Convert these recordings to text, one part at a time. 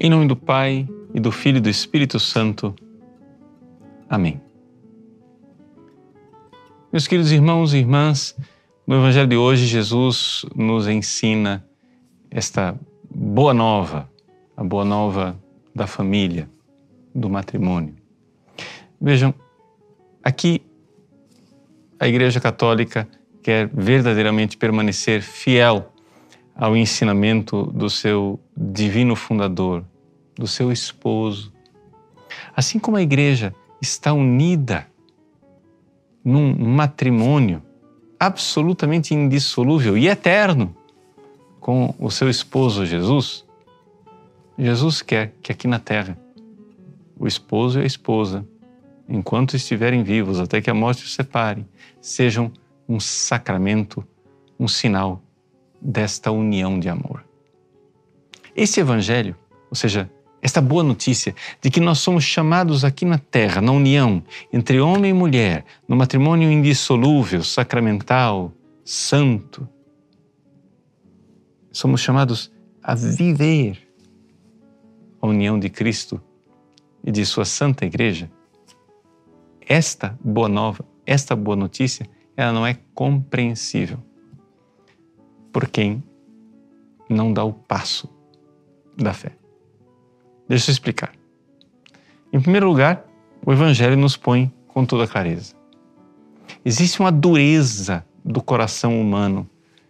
Em nome do Pai, e do Filho e do Espírito Santo. Amém. Meus queridos irmãos e irmãs, no Evangelho de hoje, Jesus nos ensina esta boa nova, a boa nova da família, do matrimônio. Vejam, aqui a Igreja Católica quer verdadeiramente permanecer fiel ao ensinamento do seu divino fundador, do seu esposo. Assim como a Igreja está unida num matrimônio absolutamente indissolúvel e eterno com o seu esposo Jesus, Jesus quer que aqui na terra o esposo e a esposa, enquanto estiverem vivos, até que a morte os separe, sejam um sacramento, um sinal desta união de amor. Esse Evangelho, ou seja, esta boa notícia de que nós somos chamados aqui na terra, na união entre homem e mulher, no matrimônio indissolúvel, sacramental, santo, somos chamados a viver a união de Cristo e de sua Santa Igreja. Esta boa nova, esta boa notícia, ela não é compreensível por quem não dá o passo da fé. Deixa eu explicar. Em primeiro lugar, o Evangelho nos põe com toda clareza. Existe uma dureza do coração humano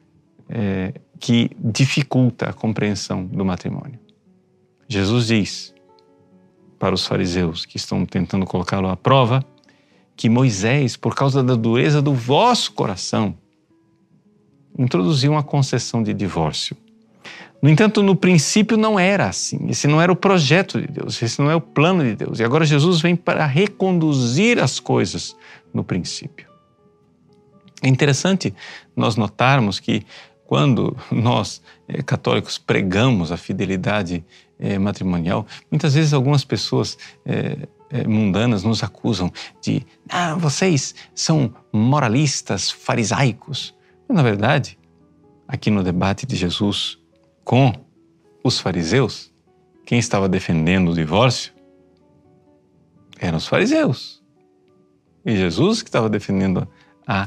que dificulta a compreensão do matrimônio. Jesus diz para os fariseus que estão tentando colocá-lo à prova que Moisés, por causa da dureza do vosso coração, introduziu uma concessão de divórcio. No entanto, no princípio não era assim. Esse não era o projeto de Deus, esse não é o plano de Deus. E agora Jesus vem para reconduzir as coisas no princípio. É interessante nós notarmos que quando nós, católicos, pregamos a fidelidade matrimonial, muitas vezes algumas pessoas mundanas nos acusam de vocês são moralistas, farisaicos. Mas, na verdade, aqui no debate de Jesus com os fariseus, quem estava defendendo o divórcio eram os fariseus. E Jesus que estava defendendo a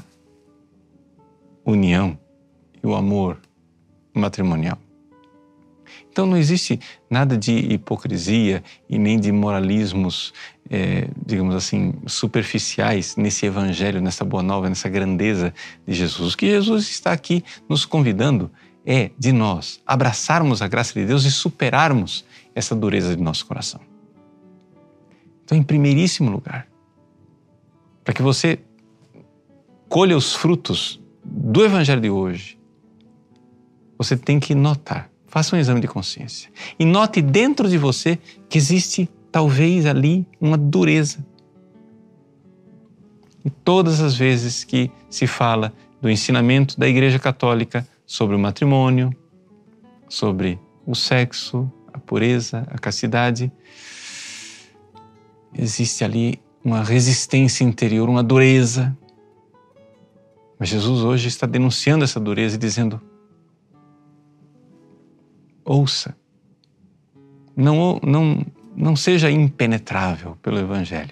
união e o amor matrimonial. Então não existe nada de hipocrisia e nem de moralismos, digamos assim, superficiais nesse Evangelho, nessa boa nova, nessa grandeza de Jesus. O que Jesus está aqui nos convidando é de nós abraçarmos a graça de Deus e superarmos essa dureza de nosso coração. Então, em primeiríssimo lugar, para que você colha os frutos do Evangelho de hoje, você tem que notar, faça um exame de consciência e note dentro de você que existe talvez ali uma dureza. E todas as vezes que se fala do ensinamento da Igreja Católica sobre o matrimônio, sobre o sexo, a pureza, a castidade, existe ali uma resistência interior, uma dureza. Mas Jesus hoje está denunciando essa dureza e dizendo: ouça, não seja impenetrável pelo Evangelho.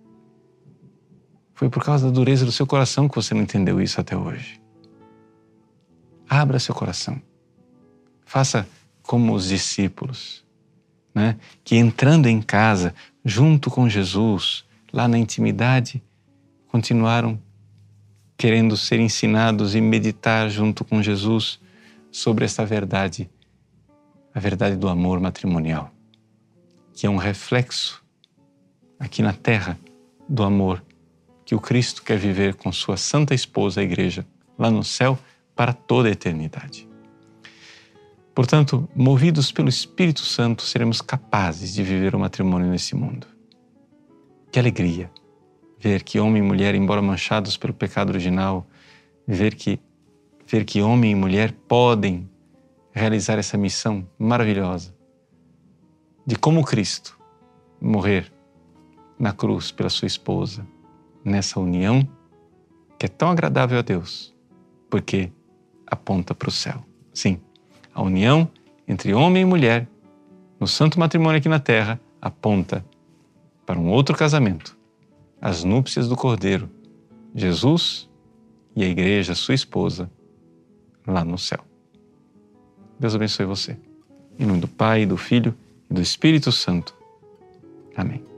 Foi por causa da dureza do seu coração que você não entendeu isso até hoje. Abra seu coração. Faça como os discípulos, né? Que entrando em casa, junto com Jesus, lá na intimidade, continuaram querendo ser ensinados e meditar junto com Jesus sobre esta verdade, a verdade do amor matrimonial, que é um reflexo aqui na terra do amor que o Cristo quer viver com sua santa esposa, a Igreja, lá no céu, para toda a eternidade. Portanto, movidos pelo Espírito Santo, seremos capazes de viver o matrimônio nesse mundo. Que alegria ver que homem e mulher, embora manchados pelo pecado original, ver que homem e mulher podem realizar essa missão maravilhosa de, como Cristo, morrer na cruz pela sua esposa, nessa união que é tão agradável a Deus, porque aponta para o céu. Sim, a união entre homem e mulher no santo matrimônio aqui na terra, aponta para um outro casamento, as núpcias do Cordeiro, Jesus e a igreja, sua esposa, lá no céu. Deus abençoe você. Em nome do Pai, do Filho e do Espírito Santo. Amém.